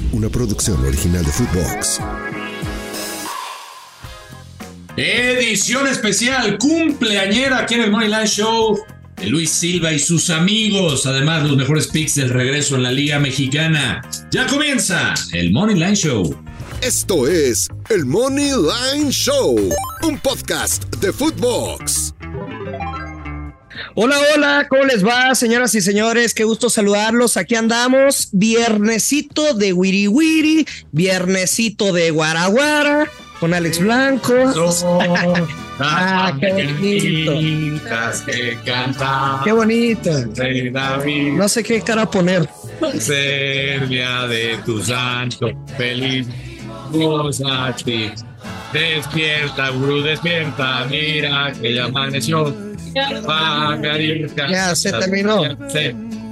una producción original de Footbox. Edición especial, cumpleañera aquí en el Moneyline Show de Luis Silva y sus amigos. Además, los mejores picks del regreso en la Liga Mexicana. Ya comienza el Moneyline Show. Esto es el Moneyline Show, un podcast de Footbox. Hola, hola, ¿cómo les va, señoras y señores? Qué gusto saludarlos. Aquí andamos, viernesito de Wiri Wiri, viernesito de Guaraguara, con Alex Blanco. Qué bonito. Qué bonito. No sé qué cara poner. Servia de tu santo, feliz a ti. Despierta, gurú, despierta, mira que ya amaneció. Ya se terminó. Sí.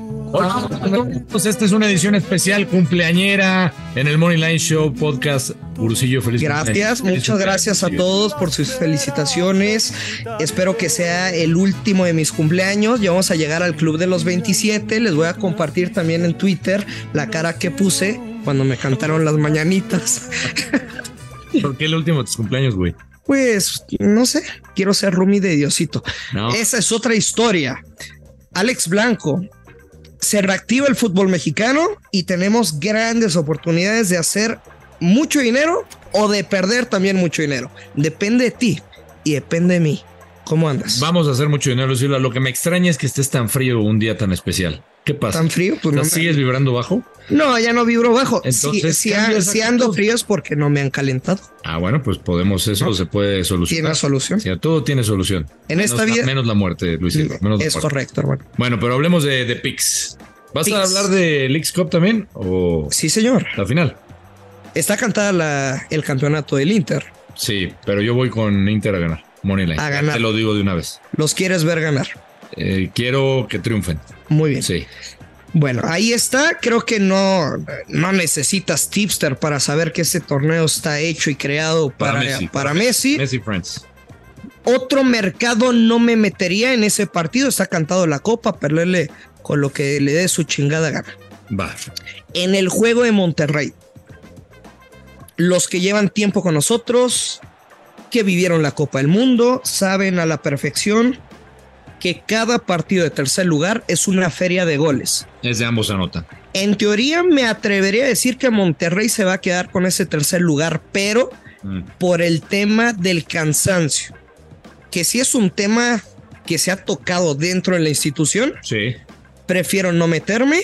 Pues esta es una edición especial cumpleañera en el Moneyline Show Podcast. Gurusillo, feliz Gracias, muchas gracias a todos por sus felicitaciones. Espero que sea el último de mis cumpleaños. Ya vamos a llegar al club de los 27. Les voy a compartir también en Twitter la cara que puse cuando me cantaron las mañanitas. ¿Por qué el último de tus cumpleaños, güey? Pues, no sé, quiero ser roomie de Diosito. No. Esa es otra historia. Alex Blanco, se reactiva el fútbol mexicano y tenemos grandes oportunidades de hacer mucho dinero o de perder también mucho dinero. Depende de ti y depende de mí. ¿Cómo andas? Vamos a hacer mucho dinero, Silva. Lo que me extraña es que estés tan frío un día tan especial. ¿Qué pasa? ¿Tan frío? Pues no ¿Sigues vibrando bajo? No, ya no vibro bajo. Entonces, si ando frío es porque no me han calentado. Ah, bueno, pues podemos, eso se puede solucionar. ¿Tiene solución? Sí, todo tiene solución. En esta vida. Menos la muerte, Luis Silva. Es correcto, hermano. Bueno, pero hablemos de picks. ¿Vas a hablar de Leagues Cup también? ¿O sí, señor. La final? Está cantada el campeonato del Inter. Sí, pero yo voy con Inter a ganar. Moneyline. A ganar. Te lo digo de una vez. ¿Los quieres ver ganar? Quiero que triunfen. Muy bien. Sí. Bueno, ahí está. Creo que no necesitas tipster para saber que ese torneo está hecho y creado para Messi. Messi Friends. Otro mercado no me metería en ese partido. Está cantado la copa, perderle con lo que le dé su chingada gana. Va. En el juego de Monterrey, los que llevan tiempo con nosotros, que vivieron la Copa del Mundo, saben a la perfección que cada partido de tercer lugar es una feria de goles. Es de ambos anotan. En teoría me atrevería a decir que Monterrey se va a quedar con ese tercer lugar, pero por el tema del cansancio, que sí es un tema que se ha tocado dentro de la institución. Sí. Prefiero no meterme.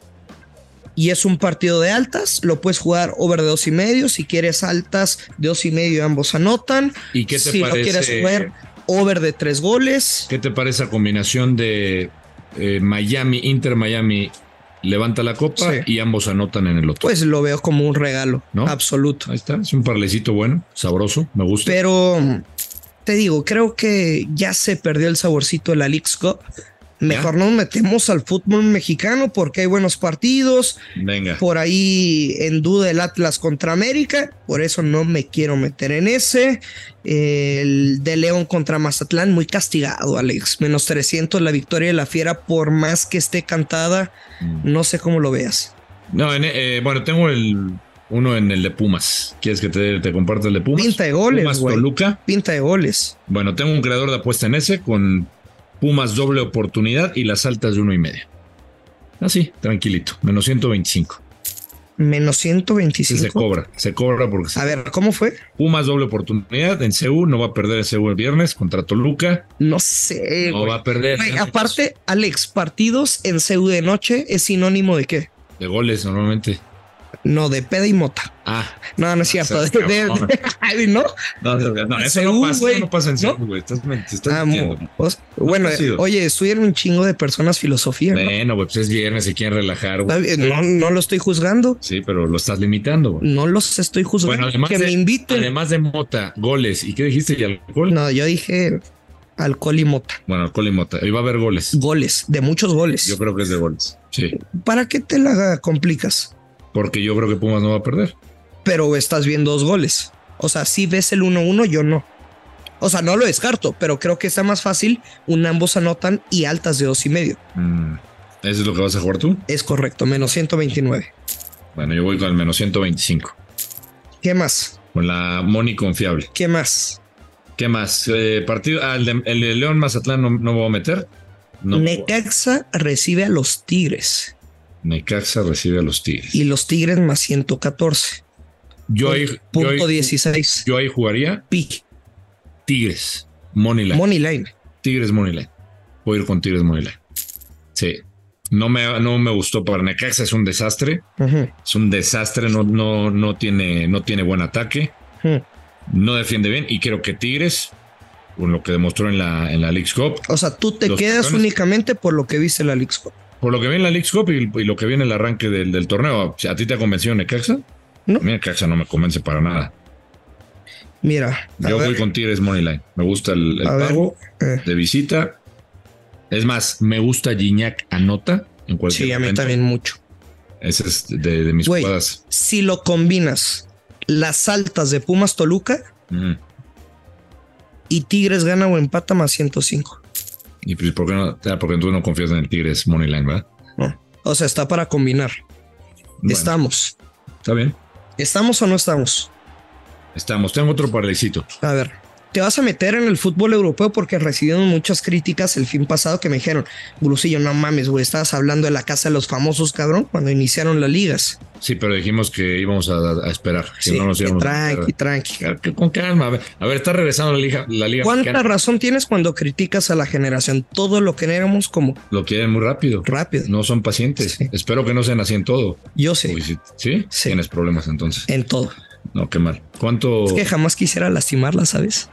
Y es un partido de altas, lo puedes jugar over de 2.5, si quieres altas de 2.5 ambos anotan. ¿Y qué te si parece? Lo quieres jugar over de 3 goles. ¿Qué te parece la combinación de Inter Miami levanta la copa y ambos anotan en el otro? Pues lo veo como un regalo, ¿no? Absoluto. Ahí está, es un parlecito bueno, sabroso, me gusta. Pero te digo, creo que ya se perdió el saborcito de la Leagues Cup. Mejor nos metemos al fútbol mexicano porque hay buenos partidos. Venga. Por ahí en duda el Atlas contra América. Por eso no me quiero meter en ese. El de León contra Mazatlán, muy castigado, Alex. Menos 300 la victoria de la Fiera, por más que esté cantada. No sé cómo lo veas. No, bueno, tengo uno en el de Pumas. ¿Quieres que te comparte el de Pumas? Pinta de goles, Pumas güey. Toluca. Pinta de goles. Bueno, tengo un creador de apuesta en ese con Pumas doble oportunidad y las altas de 1.5. Así, tranquilito. Menos 125. Menos 125. Sí, se cobra porque... A ver, ¿cómo fue? Pumas doble oportunidad en CU, no va a perder el CU el viernes contra Toluca. No sé. No va a perder. Güey, aparte, Alex, partidos en CU de noche es sinónimo de ¿qué? De goles normalmente. No, de peda y mota. Ah. No es cierto. ¿No? No, eso no pasa, no pasa en serio, güey. Estás mintiendo. Bueno, oye, estuvieron un chingo de personas filosofía, ¿no? Bueno, güey, pues es viernes, se quieren relajar, güey. No lo estoy juzgando. Sí, pero lo estás limitando, güey. No los estoy juzgando. Bueno, además que me inviten. Además de mota, goles. ¿Y qué dijiste? ¿Y alcohol? No, yo dije alcohol y mota. Bueno, alcohol y mota. Ahí va a haber goles. Goles, de muchos goles. Yo creo que es de goles. Sí. ¿Para qué te la complicas? Porque yo creo que Pumas no va a perder. Pero estás viendo 2 goles. O sea, si ves el 1-1, yo no. O sea, no lo descarto, pero creo que está más fácil un ambos anotan y altas de 2.5. ¿Eso es lo que vas a jugar tú? Es correcto, menos 129. Bueno, yo voy con el menos 125. ¿Qué más? Con la Money confiable. ¿Qué más? ¿Qué más? Partido. El de León Mazatlán no voy a meter. No. Necaxa recibe a los Tigres. Necaxa recibe a los Tigres. Y los Tigres más 114. Punto 16. Yo ahí jugaría. Tigres. Moneyline. Tigres Moneyline. Voy a ir con Tigres Moneyline. Sí. No me gustó para Necaxa, es un desastre. Uh-huh. Es un desastre, no tiene buen ataque. Uh-huh. No defiende bien y creo que Tigres, con lo que demostró en la Leagues Cup. O sea, tú te quedas únicamente por lo que viste en la Leagues Cup. Por lo que vi en la Leagues Cup y lo que vi en el arranque del torneo. ¿A ti te ha convencido Necaxa? No. A mí Necaxa no me convence para nada. Mira. Yo voy con Tigres Moneyline. Me gusta el pago de visita. Es más, me gusta Gignac anota en cualquier momento. Sí, a mí también mucho. Ese es de mis jugadas. Si lo combinas, las altas de Pumas Toluca y Tigres gana o empata más 105. ¿Y por qué no? Porque tú no confías en el Tigres Moneyline, ¿verdad? No. O sea, está para combinar. Bueno, estamos. Está bien. ¿Estamos o no estamos? Estamos. Tengo otro parlecito. A ver. Te vas a meter en el fútbol europeo porque recibieron muchas críticas el fin pasado que me dijeron, Brusillo, no mames, güey, estabas hablando de la casa de los famosos, cabrón, cuando iniciaron las ligas. Sí, pero dijimos que íbamos a esperar. Sí, que no nos íbamos tranqui. Con calma. A ver, está regresando la liga. ¿Cuánta razón tienes cuando criticas a la generación? Todo lo que éramos como... Lo quieren muy rápido. No son pacientes. Sí. Espero que no sean así en todo. Yo sé. Uy, ¿sí? Tienes problemas entonces. En todo. No, qué mal. ¿Cuánto? Es que jamás quisiera lastimarla, ¿sabes?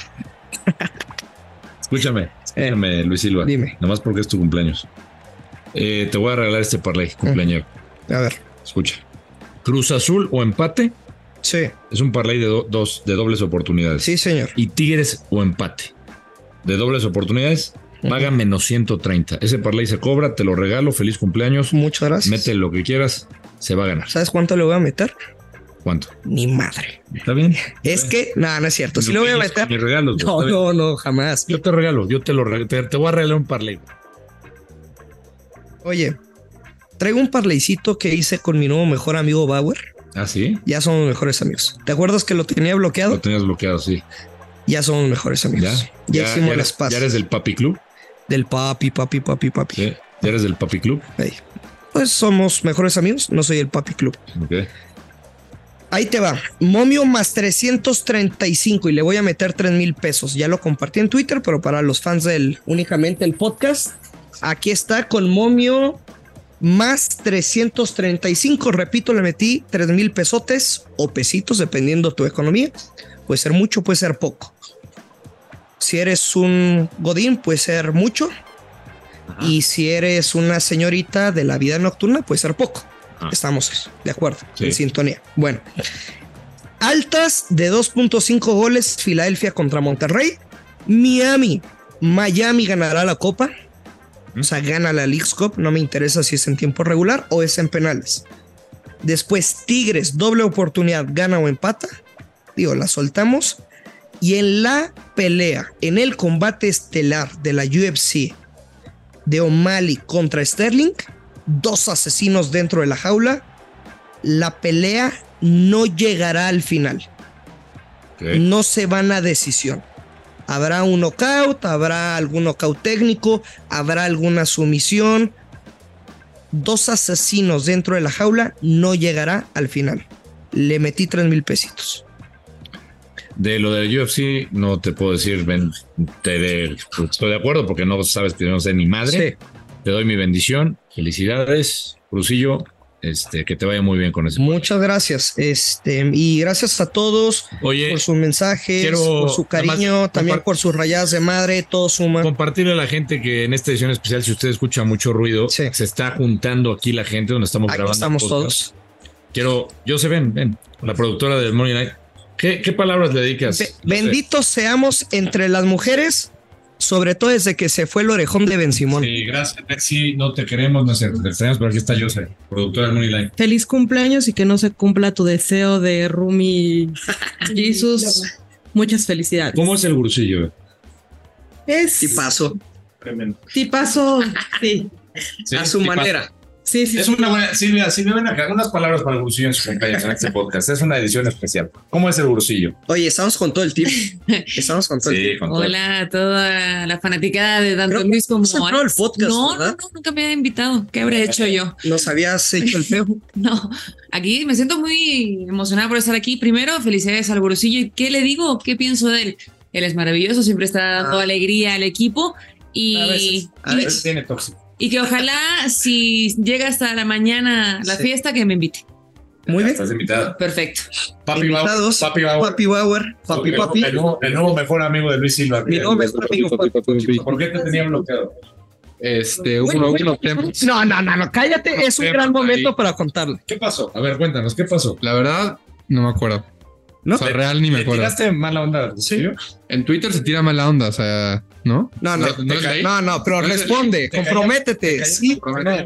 Escúchame, Luis Silva. Dime. Nomás porque es tu cumpleaños. Te voy a regalar este parlay cumpleañero. A ver. Escucha. Cruz Azul o empate. Sí. Es un parlay de dobles oportunidades. Sí, señor. Y Tigres o empate. De dobles oportunidades. Paga menos 130. Ese parlay se cobra, te lo regalo. Feliz cumpleaños. Muchas gracias. Mete lo que quieras, se va a ganar. ¿Sabes cuánto le voy a meter? ¿Cuánto? Ni madre. ¿Está bien? Es que, no es cierto. Si lo voy a meter. Mis regalos. No, jamás. Yo te regalo, te voy a regalar un parlay. Oye, traigo un parlaycito que hice con mi nuevo mejor amigo Bauer. ¿Ah, sí? Ya somos mejores amigos. ¿Te acuerdas que lo tenía bloqueado? Lo tenías bloqueado, sí. Ya somos mejores amigos. Ya hicimos las paces. ¿Ya eres del Papi Club? Del papi. Sí. ¿Ya eres del Papi Club? Hey. Pues somos mejores amigos, no soy el Papi Club. Ok. Ahí te va, momio más 335 y le voy a meter 3,000 pesos. Ya lo compartí en Twitter, pero para los fans únicamente el podcast, aquí está con momio más 335. Repito, le metí 3,000 pesotes o pesitos, dependiendo tu economía. Puede ser mucho, puede ser poco. Si eres un godín, puede ser mucho. Ajá. Y si eres una señorita de la vida nocturna, puede ser poco. Estamos de acuerdo, sí. En sintonía. Bueno, altas de 2.5 goles, Filadelfia contra Monterrey. Miami ganará la Copa. O sea, gana la Leagues Cup. No me interesa si es en tiempo regular o es en penales. Después, Tigres, doble oportunidad, gana o empata. Digo, la soltamos. Y en la pelea, en el combate estelar de la UFC de O'Malley contra Sterling, 2 asesinos dentro de la jaula, la pelea no llegará al final. Okay. No se van a decisión. Habrá un knockout, habrá algún knockout técnico, habrá alguna sumisión. 2 asesinos dentro de la jaula, no llegará al final. Le metí 3,000 pesitos. De lo del UFC no te puedo decir, estoy de acuerdo porque no sabes que no sé ni madre. Sí. Te doy mi bendición. Felicidades, Brusillo. Que te vaya muy bien con eso. Muchas gracias. Y gracias a todos por sus mensajes, por su cariño, también por sus rayadas de madre, todo suma. Compartirle a la gente que en esta edición especial, si usted escucha mucho ruido, se está juntando aquí la gente donde estamos grabando. Estamos todos. Ven, la productora del Money Night. ¿Qué palabras le dedicas? Benditos seamos entre las mujeres, sobre todo desde que se fue el orejón de Ben Simón. Sí, gracias, Betsy. No te queremos, no sé, te extrañamos, pero aquí está Jose, productora del Money Line. Feliz cumpleaños y que no se cumpla tu deseo de Rumi Jesus. Muchas felicidades. ¿Cómo es el Brusillo? Tipazo. Tipazo, sí. A su manera. Sí, sí. Es una buena. Silvia, ven acá. Unas palabras para el Gurusillo en su cumpleaños en este podcast. Es una edición especial. ¿Cómo es el Gurusillo? Oye, estamos con todo el team. Estamos con todo el team. Sí, con todo. Hola a toda la fanaticada de tanto Creo Luis como que no el podcast, no, ¿verdad? no, nunca me había invitado. ¿Qué habré hecho yo? Nos habías hecho el feo. No, aquí me siento muy emocionada por estar aquí. Primero, felicidades al Gurusillo. ¿Y qué le digo? ¿Qué pienso de él? Él es maravilloso, siempre está dando alegría al equipo A veces tiene tóxico. y que ojalá si llega hasta la mañana la fiesta que me invite. Muy bien. Estás invitada. Perfecto. Papi Bauer. Invitados. Papi Bauer. Papi Bauer. Papi. El nuevo mejor amigo de Luis Silva. Mi nuevo mejor amigo. ¿Por qué te tenía bloqueado? Unos temas. No, cállate. Es un Temas gran momento ahí. para contarle. ¿Qué pasó? A ver, cuéntanos, ¿qué pasó? La verdad, no me acuerdo. ¿No? O sea, real ni me ¿Le acuerdo. tiraste mala onda? Sí. En Twitter se tira mala onda, o sea, ¿no? No, es ahí? pero responde, comprométete. Sí.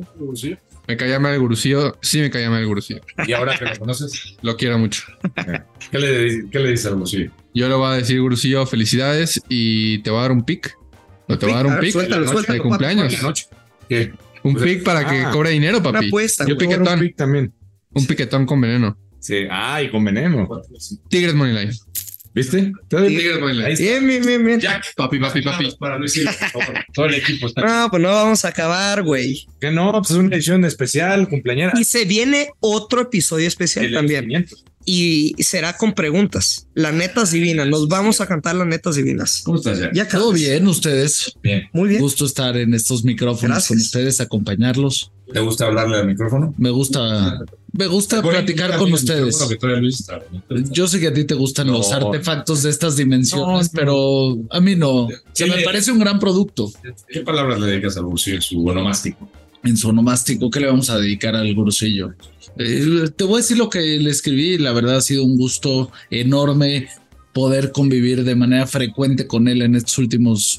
Me caía mal el Gurusillo. Sí, me caía mal el Gurusillo. Y ahora que lo conoces, Lo quiero mucho. ¿qué le dices al Gurusillo? Yo le voy a decir, Gurusillo, felicidades y te voy a dar un pick. O te voy a dar A un ver, pick suéltalo, de cumpleaños. ¿Qué? Un pick para que cobre dinero, Una papi. apuesta. Y un güey. piquetón. También. Un piquetón con veneno. Sí. Y con veneno. Tigres Moneyline. ¿Viste? Te doy- Tigres Moneyline. Ahí está. Bien. Jack. Papi. Para Luis Silva, por favor. Todo el equipo está. No, pues no vamos a acabar, güey. Que no, pues es una edición especial, cumpleañera. Y se viene otro episodio especial El también. 500. Y será con preguntas. Las netas divinas. Nos vamos a cantar las netas divinas. ¿Cómo estás, Jack? Ya Todo acabas. bien, ustedes. Bien. Muy bien. Gusto estar en estos micrófonos Gracias. con ustedes, acompañarlos. ¿Te gusta hablarle al micrófono? Me gusta platicar con ustedes. Que todavía Luis está. Yo sé que a ti te gustan los No. artefactos de estas dimensiones, pero a mí no. Se me parece un gran producto. ¿Qué palabras le dedicas al Gurusillo en su onomástico? En su onomástico, ¿qué le vamos a dedicar al Gurusillo? Te voy a decir lo que le escribí. La verdad ha sido un gusto enorme poder convivir de manera frecuente con él en estos últimos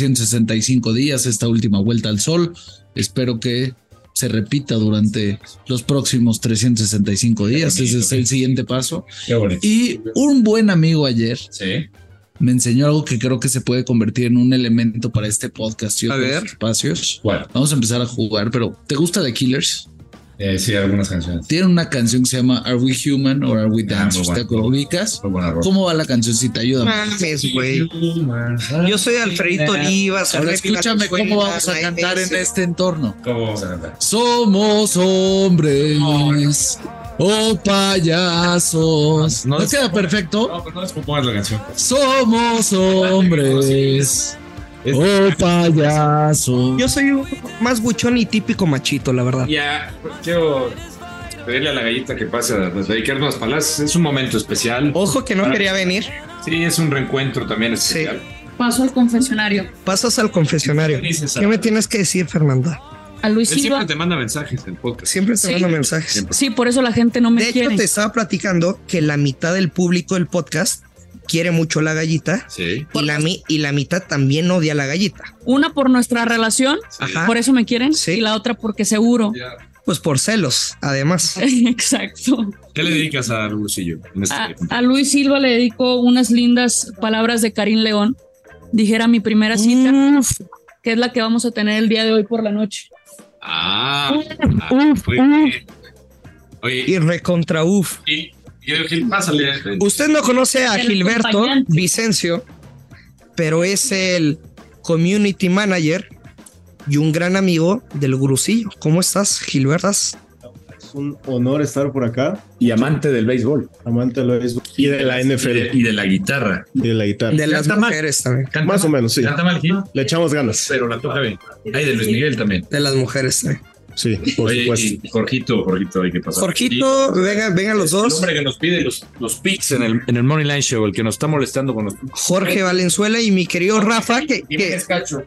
365 días, esta última vuelta al sol. Espero que se repita durante los próximos 365 días. Ese es el siguiente paso. Qué bonito. Y un buen amigo ayer Sí. me enseñó algo que creo que se puede convertir en un elemento para este podcast y A otros ver. espacios. ¿Cuál? Vamos a empezar a jugar, pero ¿te gusta The Killers? Sí, algunas canciones. Tienen una canción que se llama Are We Human or Are We Dancers? muy ¿Te bueno. ubicas? Muy buena rola. ¿Cómo va la cancioncita? Ayúdame. Mames, güey. Yo soy Alfredito Olivas. Ahora Alfredo escúchame Valenzuela, cómo vamos a Nay cantar en Messi. este entorno. ¿Cómo vamos a cantar? Somos hombres o payasos. No, ¿No queda perfecto? No, pues no les compongas la canción. Somos hombres o payasos. Yo soy un más buchón y típico machito, la verdad. Ya, quiero pedirle a la gallita que pase a dedicarnos unas palabras. Es un momento especial. Ojo que no quería venir. Sí, es un reencuentro también especial. Paso al confesionario. Pasas al confesionario. ¿Qué me tienes que decir, Fernanda? A Luis Él Silva. siempre te manda mensajes en el podcast. Siempre te Sí. mando mensajes. Sí, por eso la gente no me De hecho, quiere. te estaba platicando que la mitad del público del podcast quiere mucho la gallita Sí. y la mitad también odia la gallita. Una por nuestra relación, Ajá. por eso me quieren. Sí. Y la otra porque seguro. Pues por celos, además. Exacto. ¿Qué le dedicas al Gurusillo? en este A Luis Silva le dedico unas lindas palabras de Karim León. Dijera mi primera cita, que es la que vamos a tener el día de hoy por la noche. muy bien. Oye, Y recontra uf. y Gil, pásale. Usted no conoce a El Gilberto acompañante. Vicencio, pero es el community manager y un gran amigo del Gurusillo. ¿Cómo estás, Gilbertas? Es un honor estar por acá, Y amante del béisbol. amante de lo béisbol y de la NFL Y de la guitarra. y de la guitarra. De las Canta mal. mujeres también. Más o menos, sí. Canta mal, Gil, Le echamos ganas. pero la toca bien. Ay, de Luis Miguel también. De las mujeres también. Sí, por Oye, supuesto. y Jorgito, hay que pasar. Jorgito, vengan los El dos. hombre que nos pide los picks en el Money Line Show, el que nos está molestando con los Jorge Valenzuela y mi querido Rafa, que Cacho.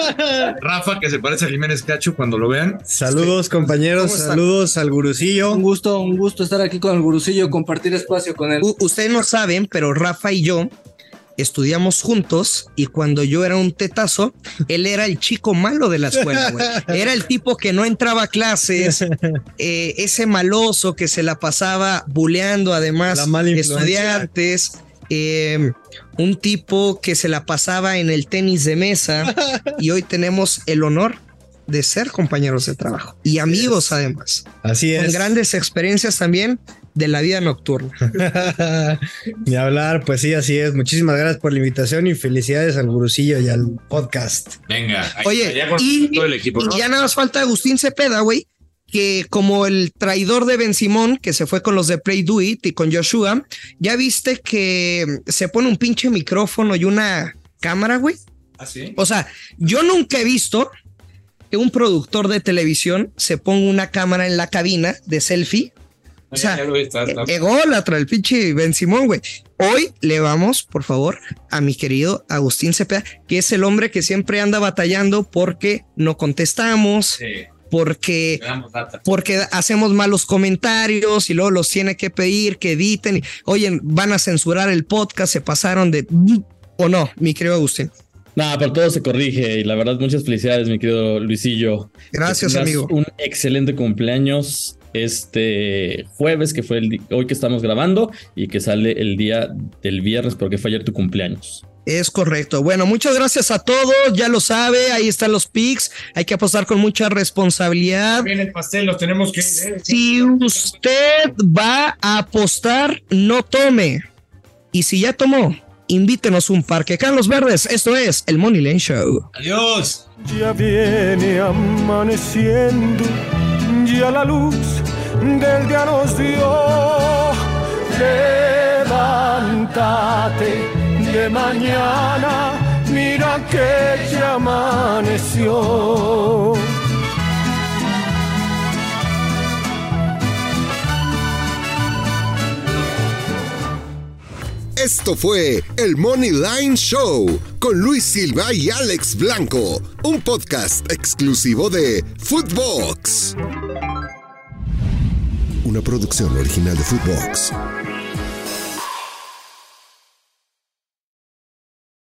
Rafa, que se parece a Jiménez Cacho cuando lo vean. Saludos compañeros, ¿Cómo están? saludos al Gurusillo. Un gusto estar aquí con el Gurusillo, compartir espacio con él. ustedes no saben, pero Rafa y yo estudiamos juntos y cuando yo era un tetazo, él era el chico malo de la escuela, güey. Era el tipo que no entraba a clases, ese maloso que se la pasaba buleando además La mala influencia. estudiantes, un tipo que se la pasaba en el tenis de mesa y hoy tenemos el honor de ser compañeros de trabajo y amigos además. Así es. Con grandes experiencias también de la vida nocturna. Ni hablar, pues sí, así es. Muchísimas gracias por la invitación y felicidades al Gurusillo y al podcast. Venga. Oye, ya con y todo el equipo, ¿no? ya nada más falta Agustín Cepeda, güey, que como el traidor de Ben Simón, que se fue con los de Play Do It y con Joshua, ya viste que se pone un pinche micrófono y una cámara, güey. ¿Ah, sí? O sea, yo nunca he visto que un productor de televisión se ponga una cámara en la cabina de selfie. O sea, ególatra el pinche Ben Simón, güey. Hoy le vamos, por favor, a mi querido Agustín Cepeda, que es el hombre que siempre anda batallando porque no contestamos, porque hacemos malos comentarios y luego los tiene que pedir que editen. Y, oye, van a censurar el podcast, se pasaron de... ¿O no, mi querido Agustín? Nada, pero todo se corrige y la verdad muchas felicidades, mi querido Luisillo. Gracias, amigo. Un excelente cumpleaños este jueves, que fue hoy que estamos grabando y que sale el día del viernes porque fue ayer tu cumpleaños. Es correcto. Bueno, muchas gracias a todos. Ya lo sabe, ahí están los picks. Hay que apostar con mucha responsabilidad. Bien, el pastel los tenemos que... Si usted va a apostar, no tome. Y si ya tomó, invítenos un par. Que caen los verdes. Esto es el Money Line Show. Adiós. Ya viene amaneciendo, ya la luz del día nos dio. Levántate de mañana, mira que ya amaneció. Esto fue el Money Line Show con Luis Silva y Alex Blanco, un podcast exclusivo de Footbox. Una producción original de Footbox.